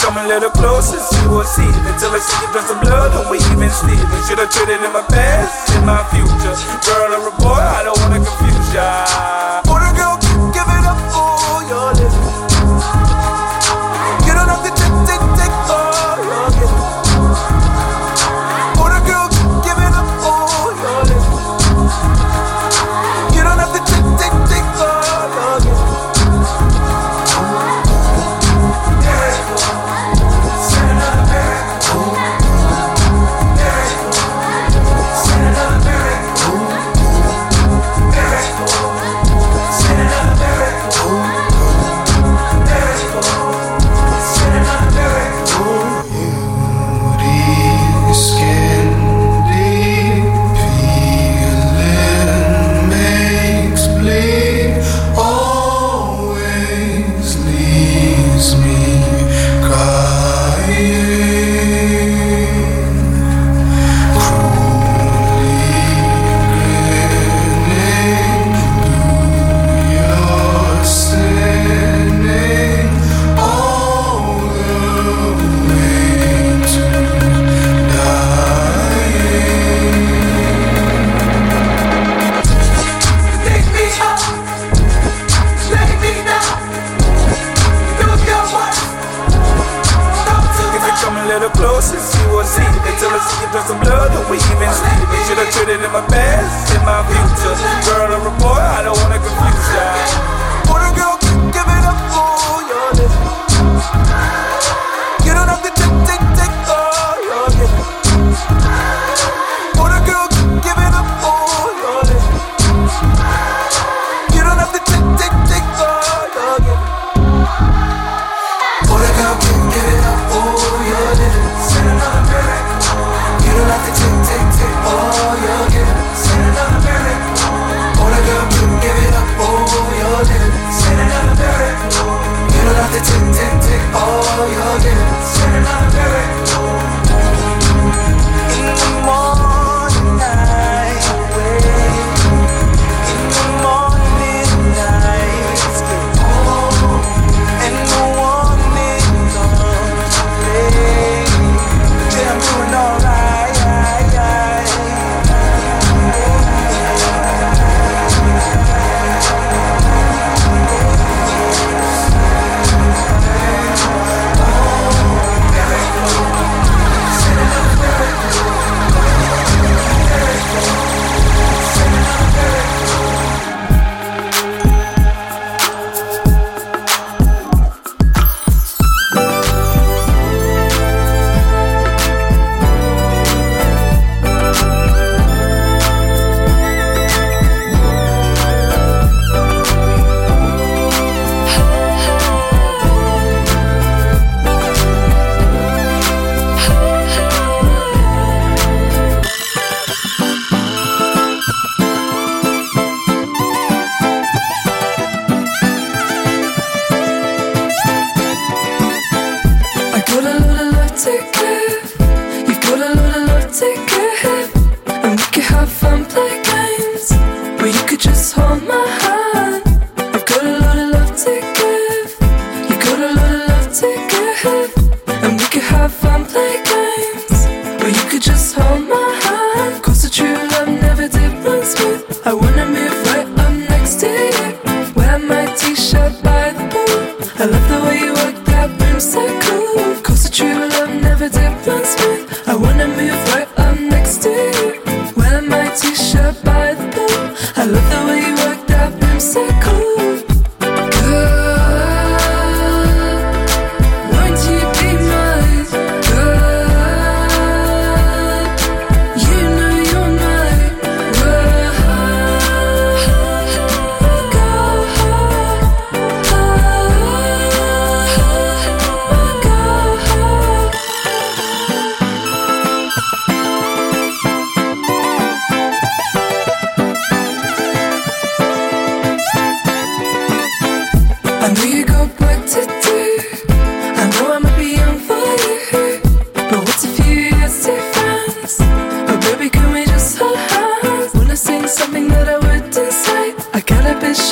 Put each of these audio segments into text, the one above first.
come a little closer, see what's see. Until I see you drop some blood, don't we even sleep? And should I trade it in my past, in my future? Girl or a boy, I don't wanna confuse ya. Border girl, give it up for your living. You don't have to take all your giving. Border girl, give it up for your living. You don't have to take all your giving.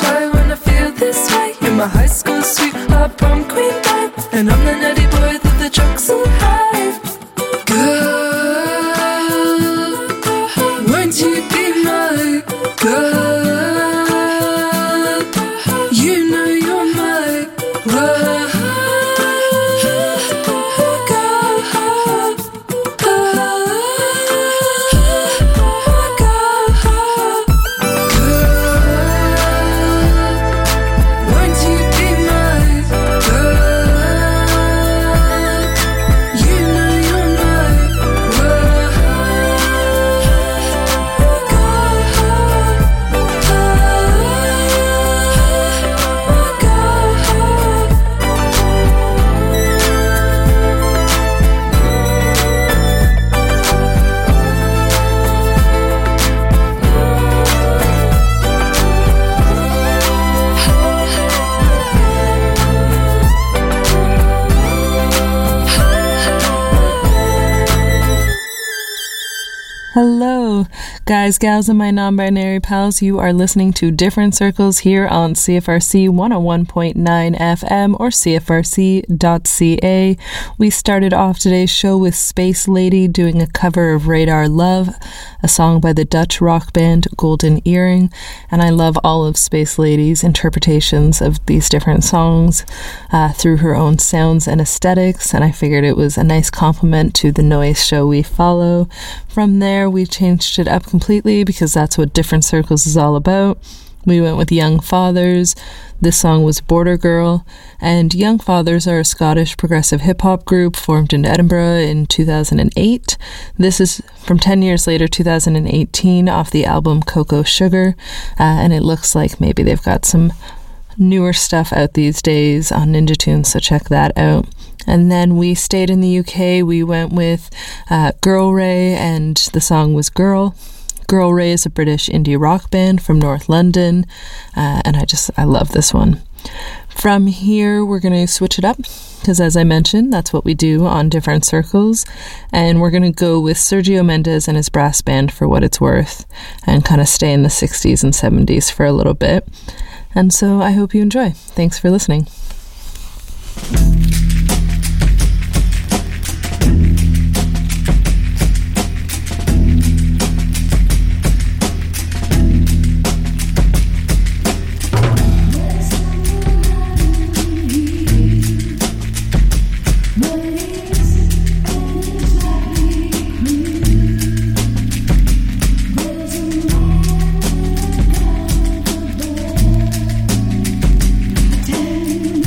my high school sweetheart, prom queen type. And I'm the nutty boy that the Guys, gals, and my non-binary pals, you are listening to Different Circles here on CFRC 101.9 FM or CFRC.ca. We started off today's show with Space Lady doing a cover of Radar Love, a song by the Dutch rock band Golden Earring, and I love all of Space Lady's interpretations of these different songs through her own sounds and aesthetics, and I figured it was a nice compliment to the noise show we follow. From there, we changed it up completely because that's what Different Circles is all about. We went with Young Fathers. This song was Border Girl, and Young Fathers are a Scottish progressive hip-hop group formed in Edinburgh in 2008. This is from 10 years later, 2018, off the album Cocoa Sugar, and it looks like maybe they've got some newer stuff out these days on Ninja Tunes, so check that out. And then we stayed in the UK. We went with Girl Ray, and the song was Girl. Girl Ray is a British indie rock band from North London, and I love this one. From here, we're going to switch it up, because as I mentioned, that's what we do on Different Circles, and we're going to go with Sergio Mendes and his brass band For What It's Worth, and kind of stay in the 60s and 70s for a little bit. And so I hope you enjoy. Thanks for listening. Tell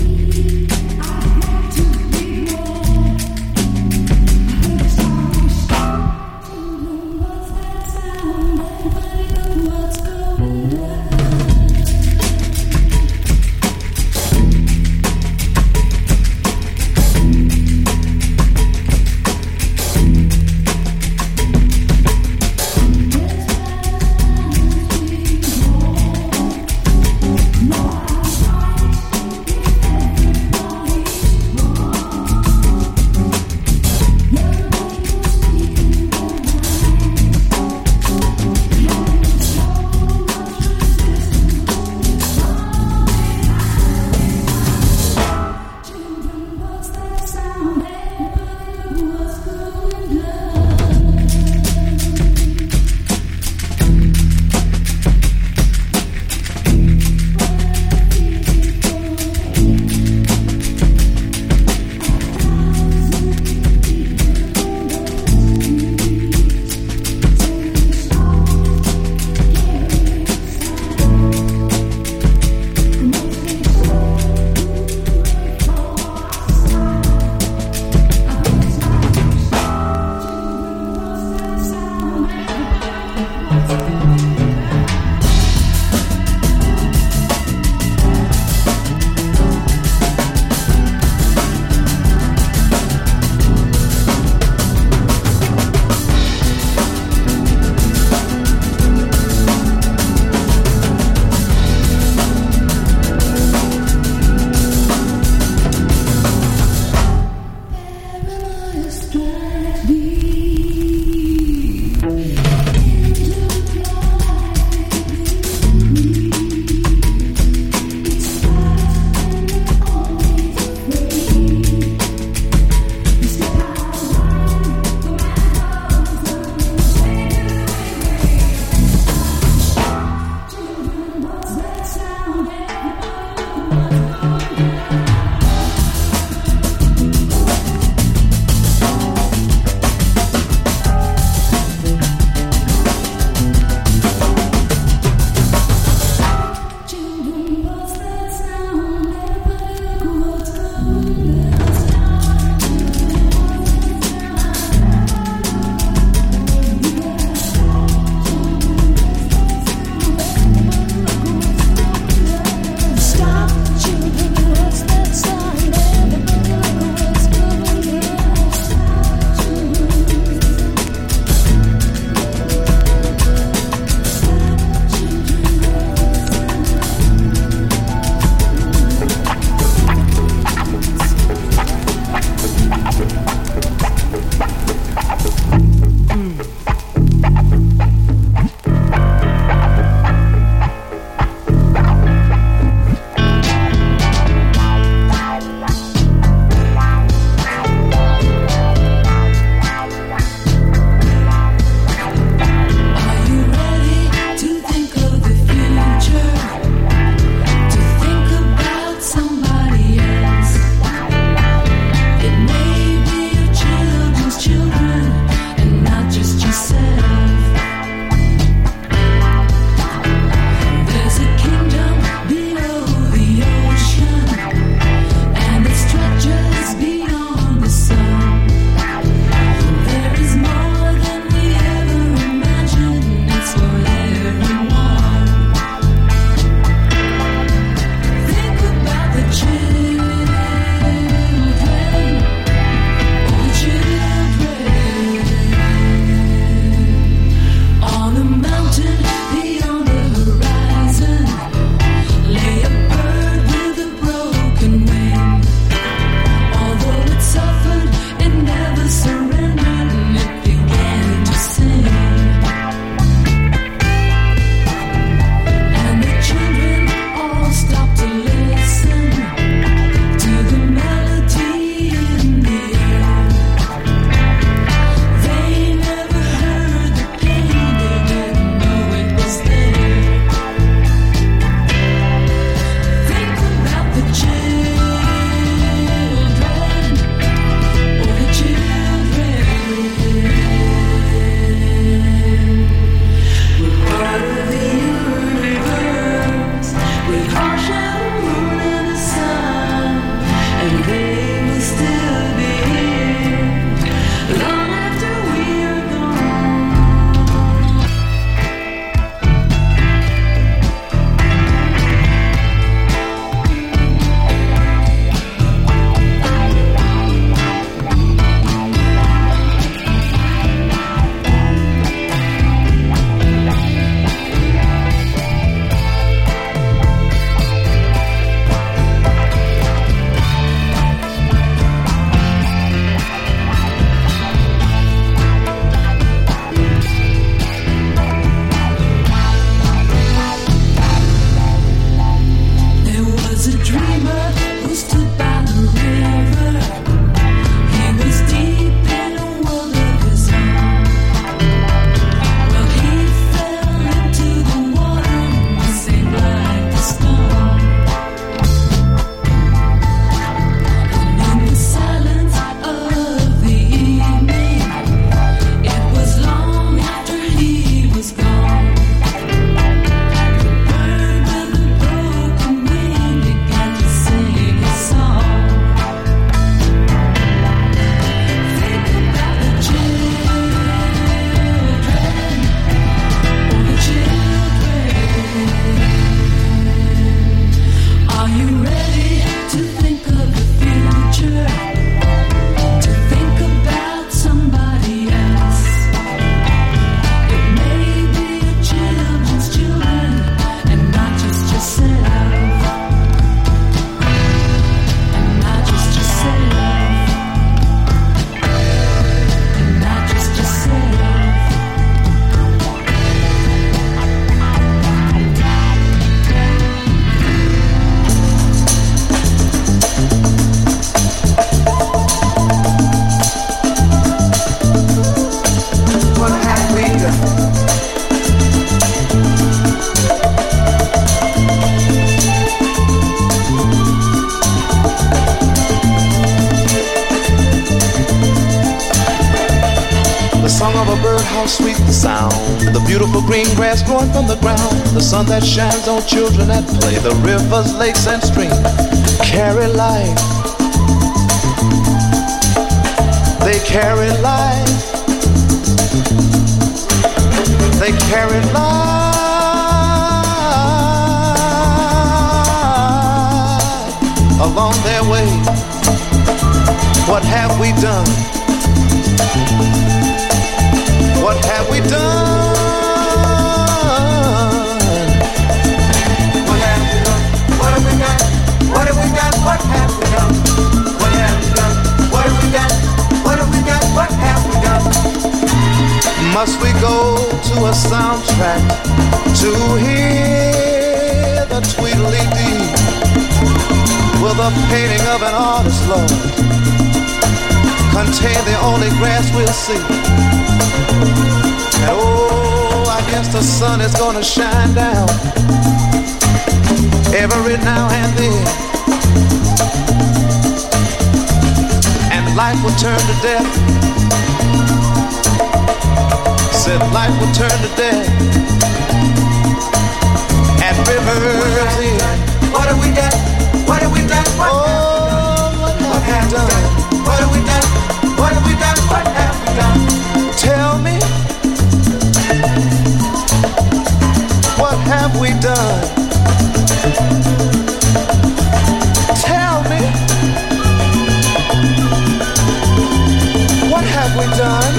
of a bird, how sweet the sound. The beautiful green grass growing from the ground. The sun that shines on children at play. The rivers, lakes, and streams carry life. They carry life. They carry life along their way. What have we done? What have we done? What have we done? What have we done? What have we done? What have we done? What have we done? What have we done? What have we done? What have we done? Must we go to a soundtrack to hear the tweedledee? Will the painting of an artist, Lord, contain the only grass we'll see? And oh, I guess the sun is gonna shine down every now and then, and life will turn to death. Said life will turn to death at Rivers End. What have we done? What have we done? What have we done? What have we done? What have we done? What have we done? Tell me, what have we done? Tell me, what have we done?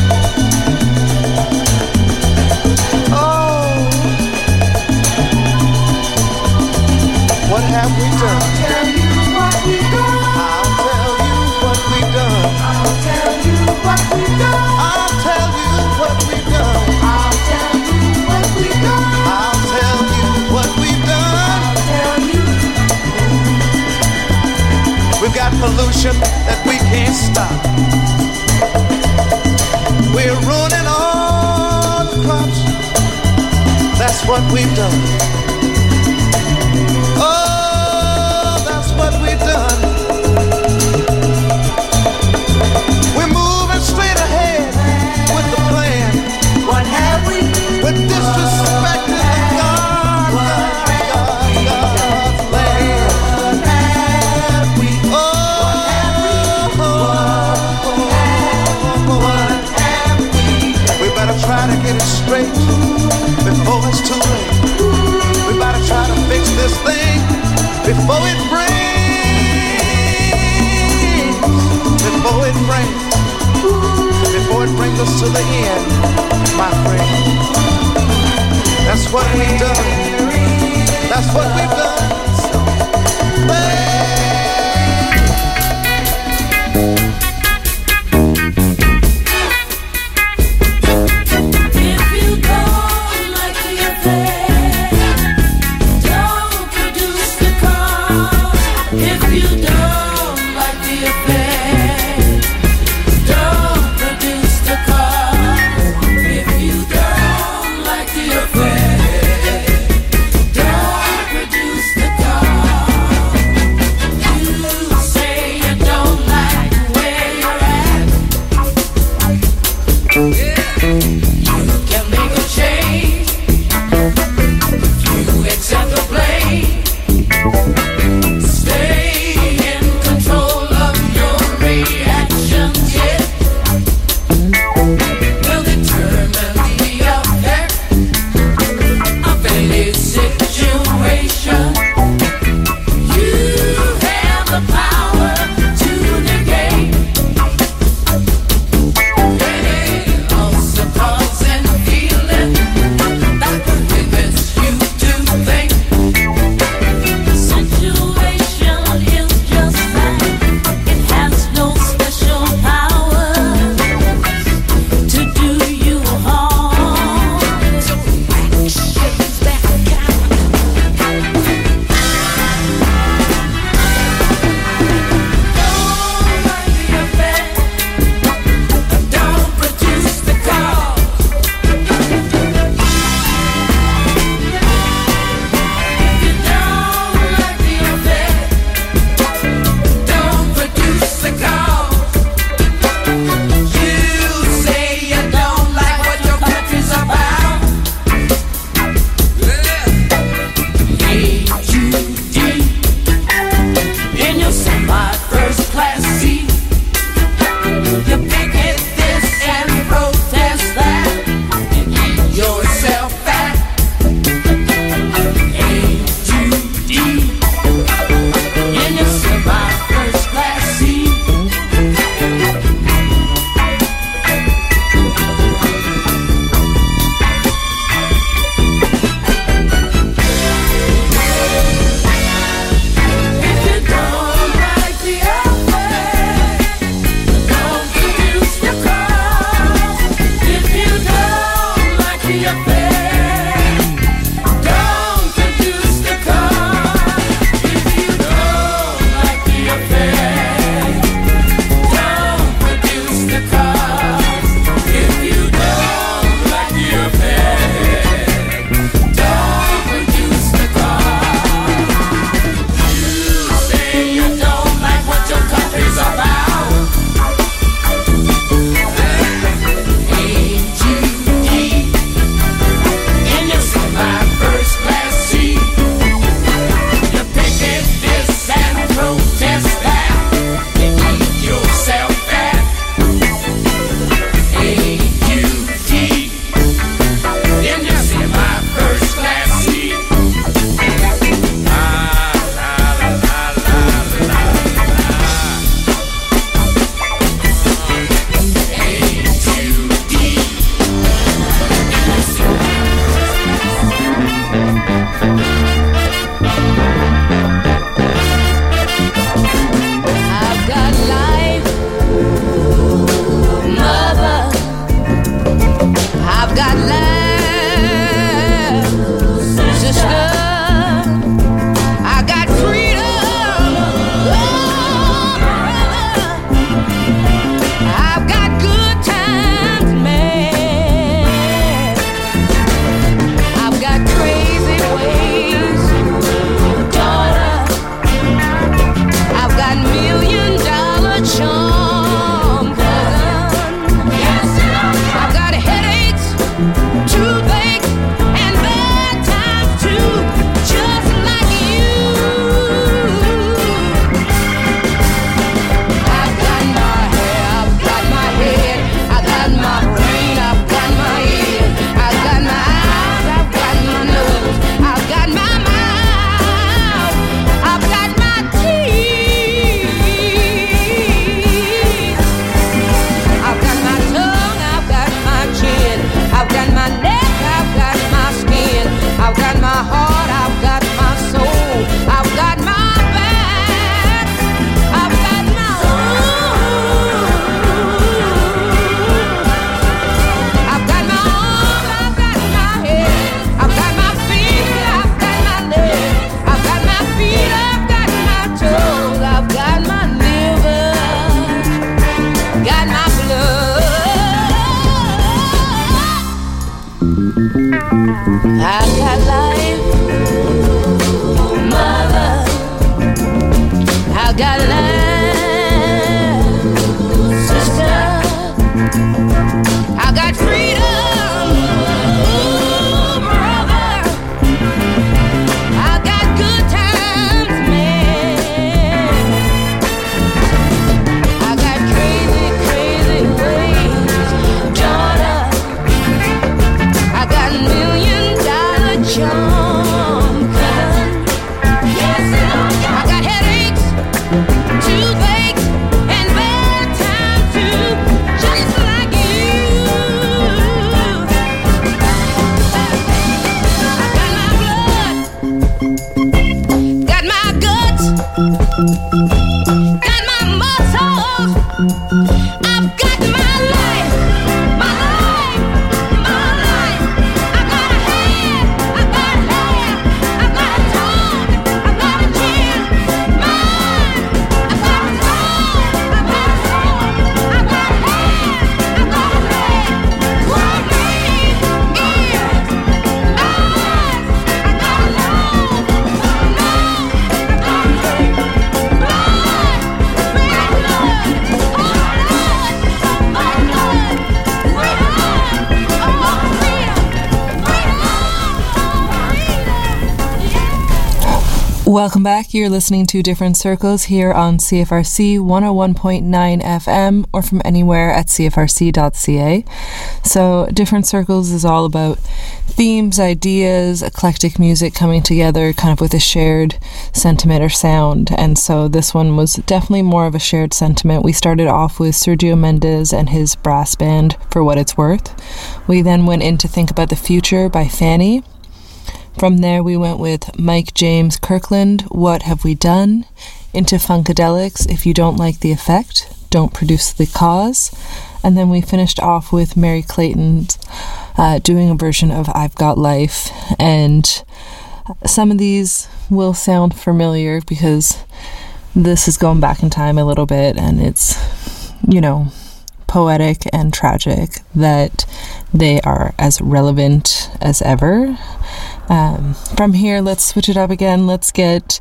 Oh, what have we done? I'll tell you what we've done. I'll tell you what we've done. I'll tell you what we've done. I'll tell you what we've done. I'll tell you what we've done. I'll tell you what we've done. I'll tell you. We've got pollution that we can't stop. We're ruining all the crops. That's what we've done. Oh, that's what we've done. We're moving straight ahead with the plan. What have we? We're disrespecting the God's land. What have we? Oh, we better try to get it straight before it's too late. We better try to fix this thing before it brings. Before it brings. Before it brings us to the end, my friend. That's what we've done. That's what we've done. Welcome back. You're listening to Different Circles here on CFRC 101.9 FM or from anywhere at cfrc.ca. So Different Circles is all about themes, ideas, eclectic music coming together kind of with a shared sentiment or sound. And so this one was definitely more of a shared sentiment. We started off with Sergio Mendes and his brass band, For What It's Worth. We then went in to Think About the Future by Fanny. From there, we went with Mike James Kirkland, What Have We Done? Into Funkadelics, If You Don't Like the Effect, Don't Produce the Cause. And then we finished off with Mary Clayton's doing a version of I've Got Life. And some of these will sound familiar because this is going back in time a little bit, and it's, you know, poetic and tragic that they are as relevant as ever. From here, let's switch it up again. Let's get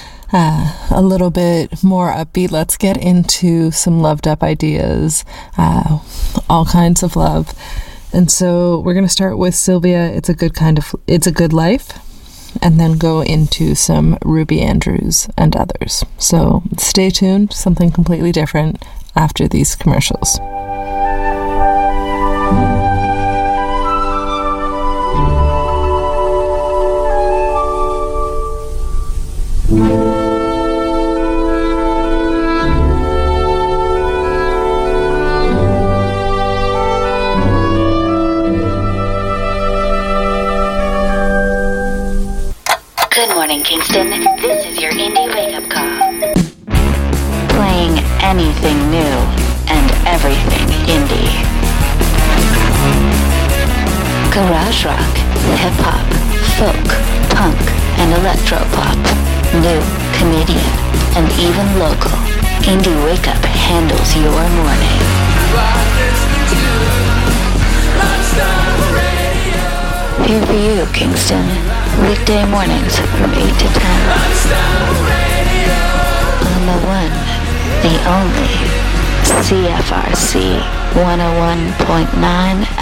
a little bit more upbeat. Let's get into some loved up ideas, all kinds of love. And so we're going to start with Sylvia, It's a Good Life, and then go into some Ruby Andrews and others. So stay tuned, something completely different after these commercials. Good morning, Kingston. This is your indie wake-up call. Playing anything new and everything indie. Garage rock, hip-hop, folk, punk, and electropop. New, Canadian, and even local. Indie Wake-Up handles your morning. Here for you, Kingston. Weekday mornings from 8 to 10. On the one, the only, CFRC 101.9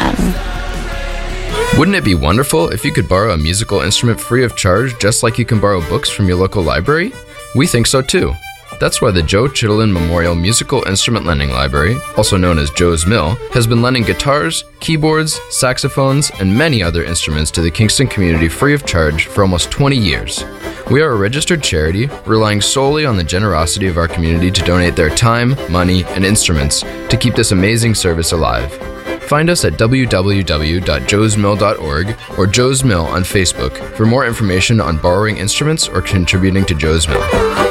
FM. Wouldn't it be wonderful if you could borrow a musical instrument free of charge just like you can borrow books from your local library? We think so too. That's why the Joe Chittenden Memorial Musical Instrument Lending Library, also known as Joe's Mill, has been lending guitars, keyboards, saxophones, and many other instruments to the Kingston community free of charge for almost 20 years. We are a registered charity, relying solely on the generosity of our community to donate their time, money, and instruments to keep this amazing service alive. Find us at www.joesmill.org or Joe's Mill on Facebook for more information on borrowing instruments or contributing to Joe's Mill.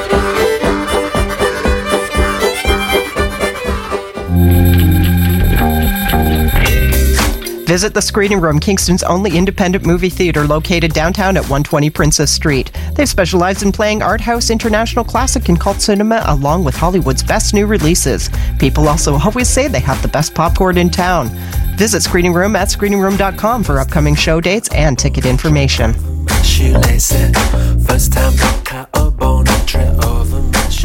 Visit the Screening Room, Kingston's only independent movie theater located downtown at 120 Princess Street. They've specialized in playing art house, international classic, and cult cinema, along with Hollywood's best new releases. People also always say they have the best popcorn in town. Visit Screening Room at screeningroom.com for upcoming show dates and ticket information. Shoelaces, first time cut a bone entry over my shoe.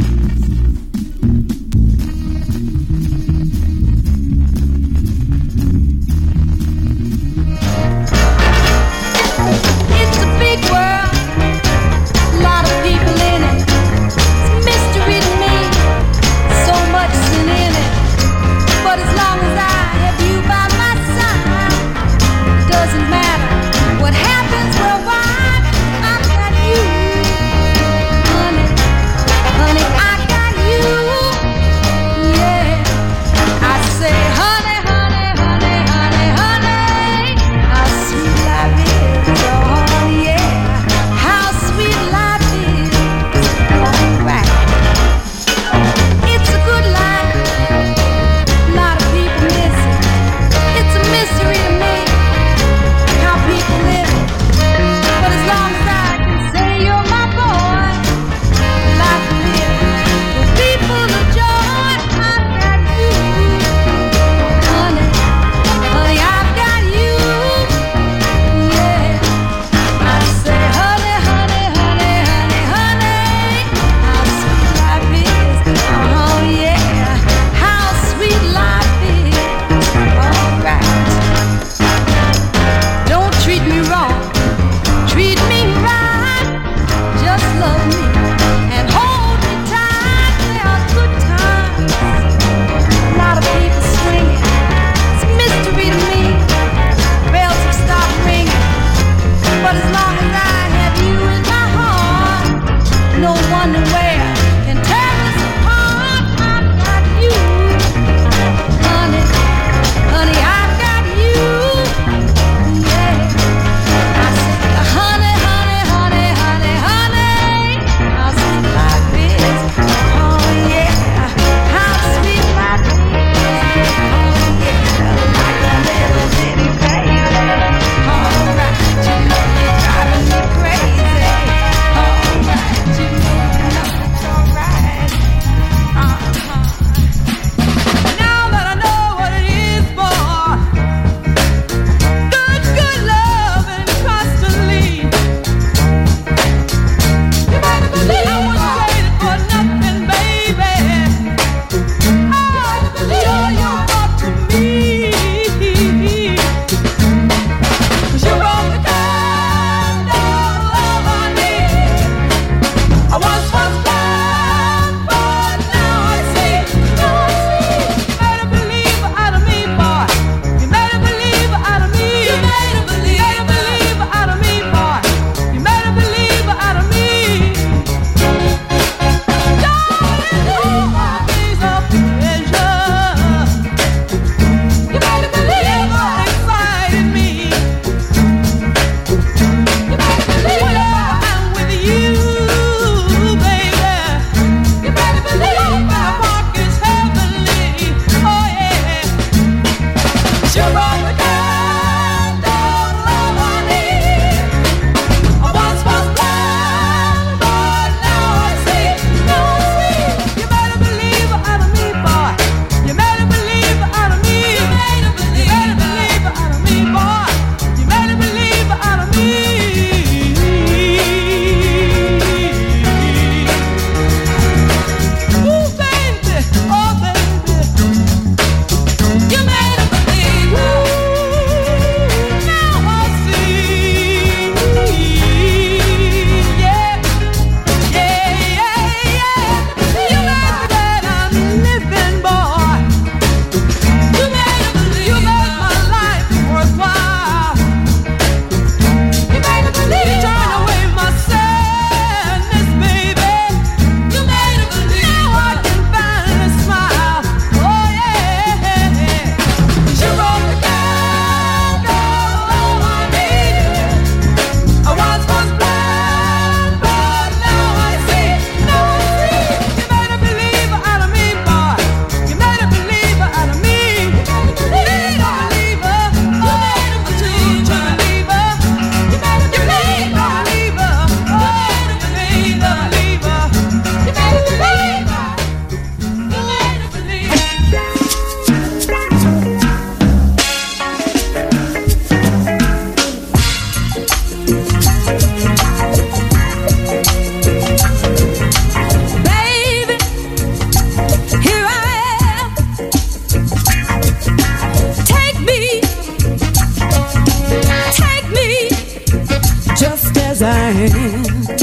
as I am.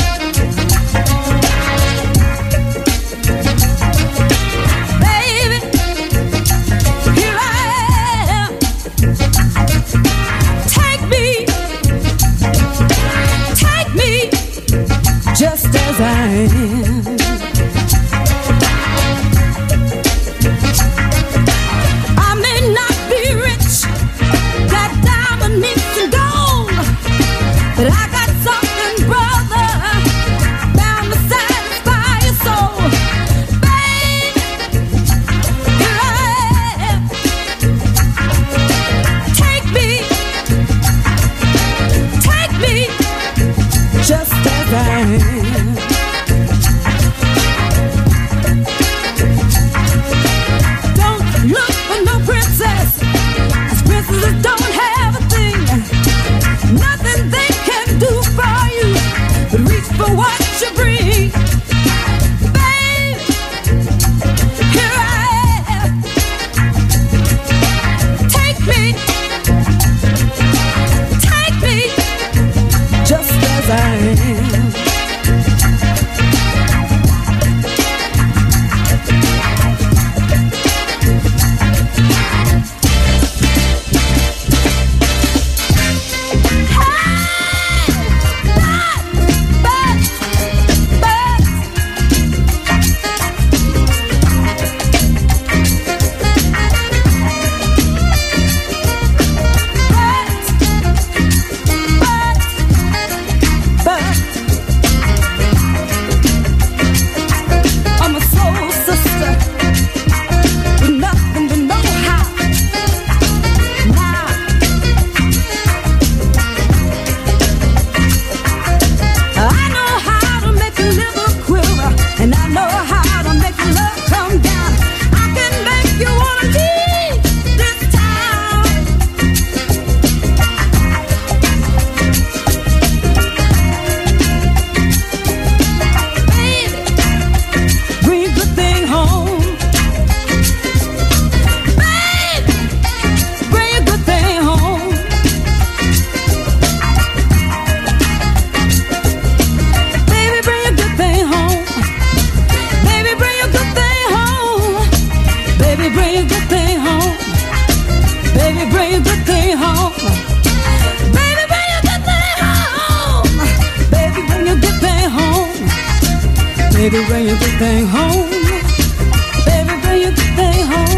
Baby, here I am. Take me just as I am. I may not be rich, got diamonds and gold, but I got something, brother, bound to satisfy your soul. Baby, here I am. Take me just as I am. Don't look for no princess, 'cause princesses don't have a thing. Nothing they can do for you, but reach for what you bring. Babe, here I am. Take me just as I am. Baby, bring your good thing home. Baby, bring your good thing home.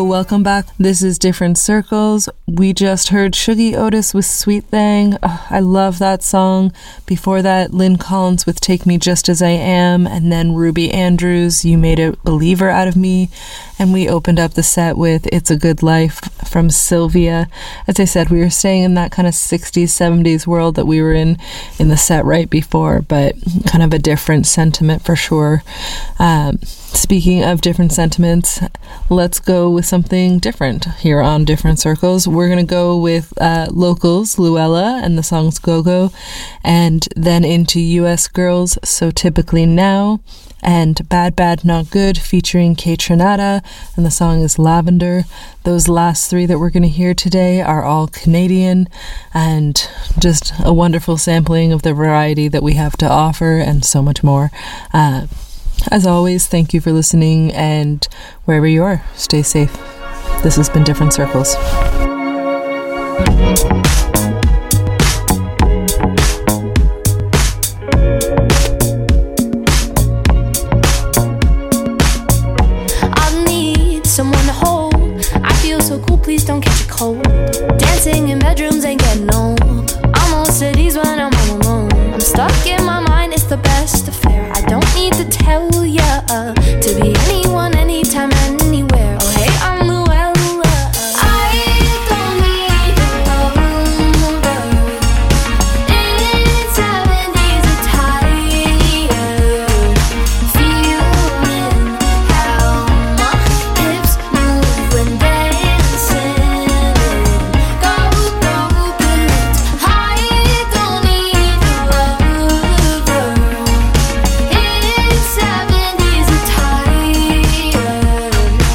welcome back. This is Different Circles. We just heard Shuggie Otis with Sweet Thing. Oh, I love that song. Before that, Lynn Collins with Take Me Just As I Am, and then Ruby Andrews, You Made a Believer Out of Me. And we opened up the set with It's a Good Life from Sylvia. As I said, we were staying in that kind of 60s, 70s world that we were in the set right before, but kind of a different sentiment for sure. Speaking of different sentiments, let's go with something different here on Different Circles. We're going to go with Locals, Luella, and the song's Go-Go, and then into US Girls, So Typically Now, and Bad Bad Not Good featuring Kate Trinata, and the song is Lavender. Those last three that we're going to hear today are all Canadian, and just a wonderful sampling of the variety that we have to offer, and so much more. As always, thank you for listening, and wherever you are, stay safe. This has been Different Circles. I need someone to hold. I feel so cool, please don't catch a cold. Dancing in bedrooms ain't getting old. Almost at ease when I'm all alone. I'm stuck in my mind, it's the best affair. I don't need to tell ya to be anyone, anytime, anywhere. Oh hey, I'm Luella. I don't need a room. It's 70s attire. Feeling how my hips move when dancing. Go, go, good. I don't need a room. It's 70s attire.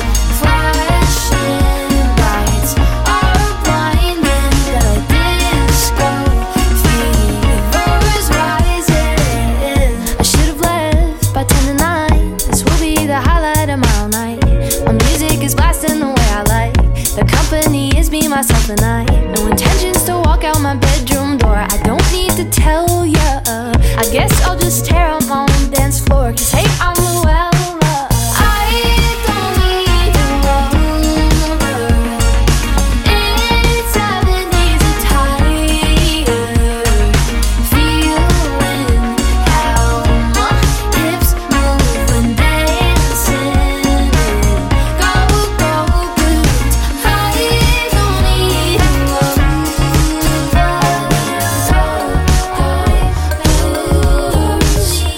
Flashing lights are blinding. The disco fever's rising. I should have left by 10 to 9. This will be the highlight of my all night. My music is blasting the way I like. The company is me, myself, and I. No intentions to walk out my bedroom door. I don't need to tell ya. I guess I'll just tear up my own dance floor. Cause hey, I'm Luella. I don't need a room. It's 70s attire. Feeling how my hips move when dancing. Go, go, good. I don't need a room.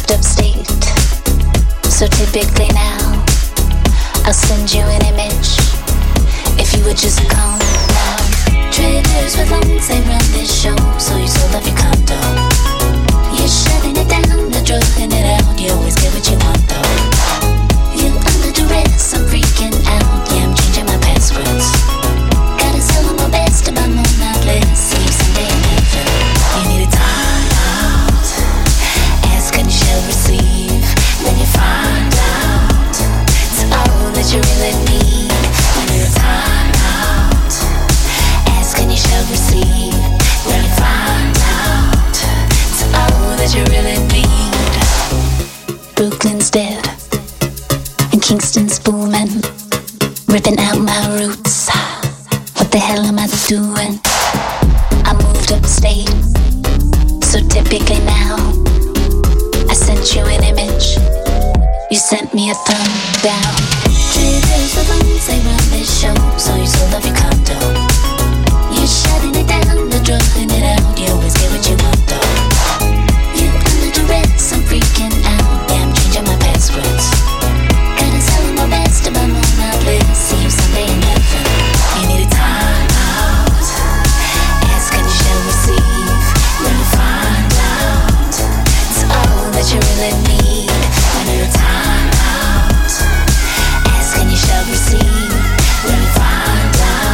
moved upstate, so typically now I'll send you an image if you would just calm down. Traders with loans, they run this show, so you sold off your condo. You're shutting it down, not drawing it out. You always get what you want though. You under duress, I'm freaking out. Yeah, I'm changing my passwords. Gotta sell on my best and my moon not less. See you someday in heaven. You need a time out. Ask and you shall receive. When you find out it's all that you really need. You need a time out. Ask and you shall receive. When you find out it's all that you really need. Brooklyn's dead and Kingston's booming, ripping out my roots. What the hell am I doing? I moved upstate, so typically now I sent you an image. You sent me a thumb down. Traders with loans, they run this show, so you sold off your condo. You're shutting it down, not drawing it out. You always get what you want though. You under duress, I'm freaking out. Yeah, I'm changing my passwords. Gotta sell my best and my moon not less. See you someday in heaven. You need a time out. Ask and you shall receive. When you find out it's all that you really need. You need a time out. Ask and you shall receive. When you find out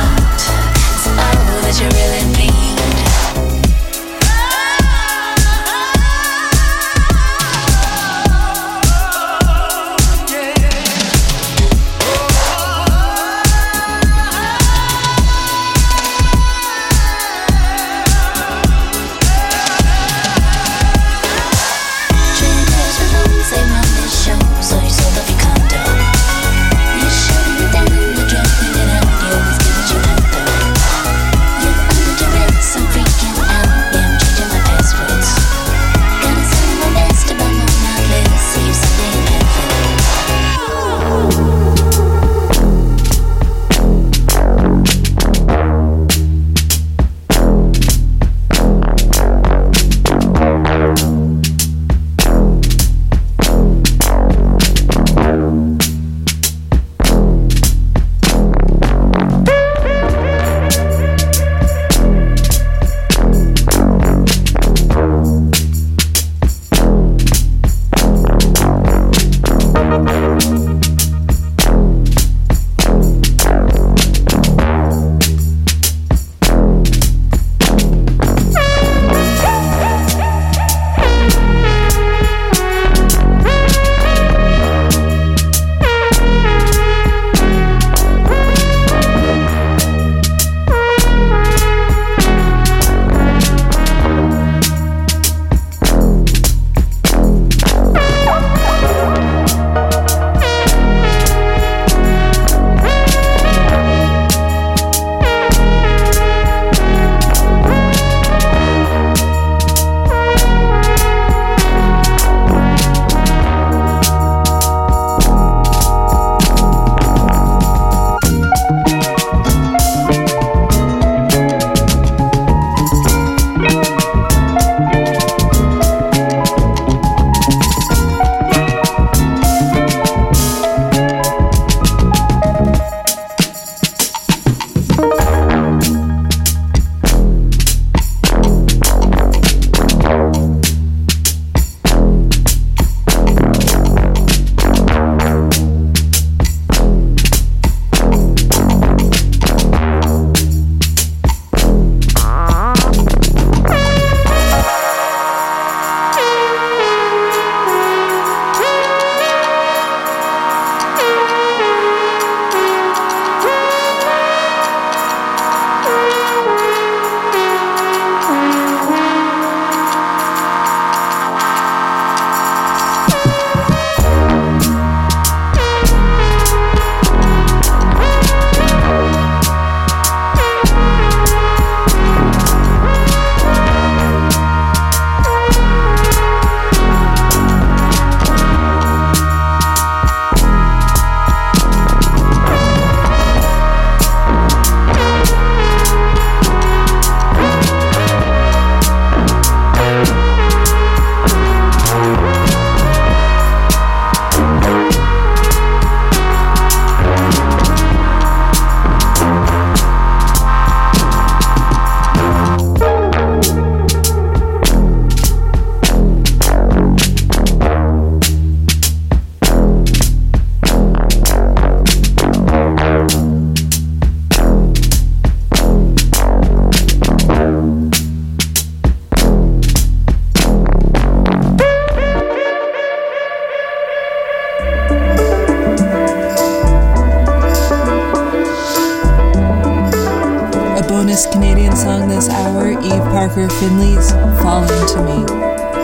song this hour, Eve Parker Finley's Fall Into Me.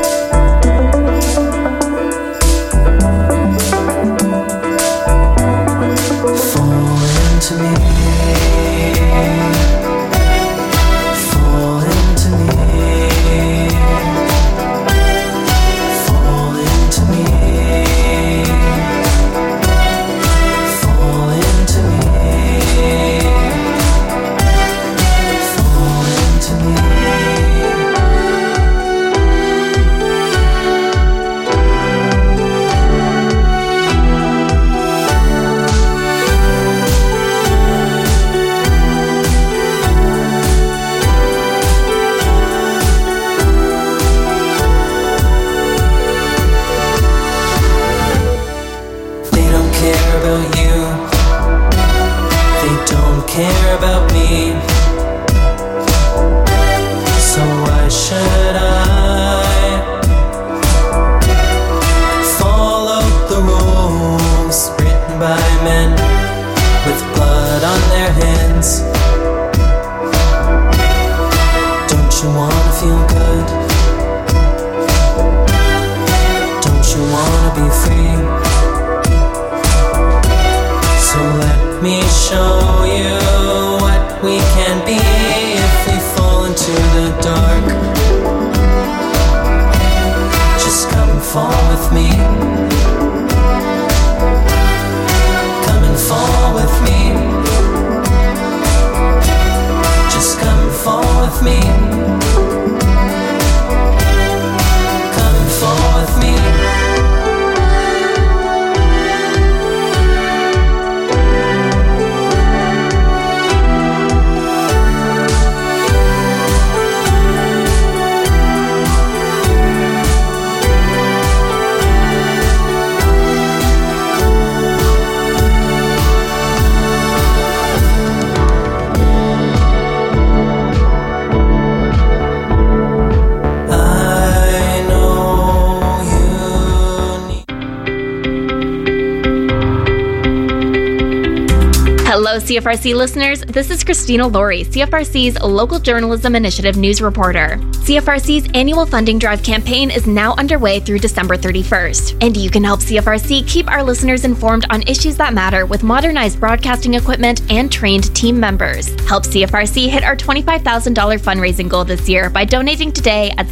CFRC listeners, this is Christina Laurie, CFRC's Local Journalism Initiative news reporter. CFRC's annual funding drive campaign is now underway through December 31st, and you can help CFRC keep our listeners informed on issues that matter with modernized broadcasting equipment and trained team members. Help CFRC hit our $25,000 fundraising goal this year by donating today at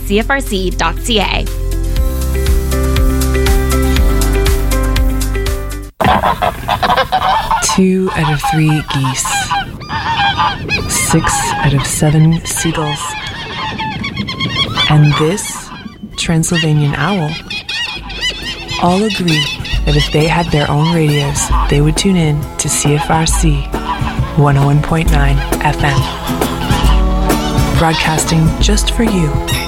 cfrc.ca. Two out of 3 geese, 6 out of 7 seagulls, and this Transylvanian owl all agree that if they had their own radios, they would tune in to CFRC 101.9 FM, broadcasting just for you.